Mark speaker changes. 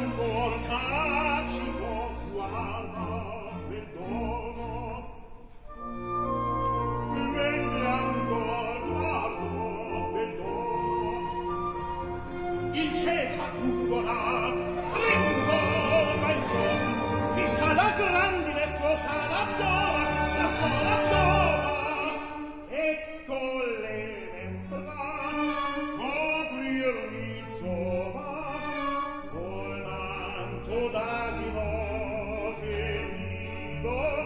Speaker 1: ancor tacito guarda del dono, mentre ancor guarda del dono, il Cesar lungo là, trembola il suono, vista la grandine scoscia l'abdora, e con le membra coprir mi giova, col manto d'asino che mi do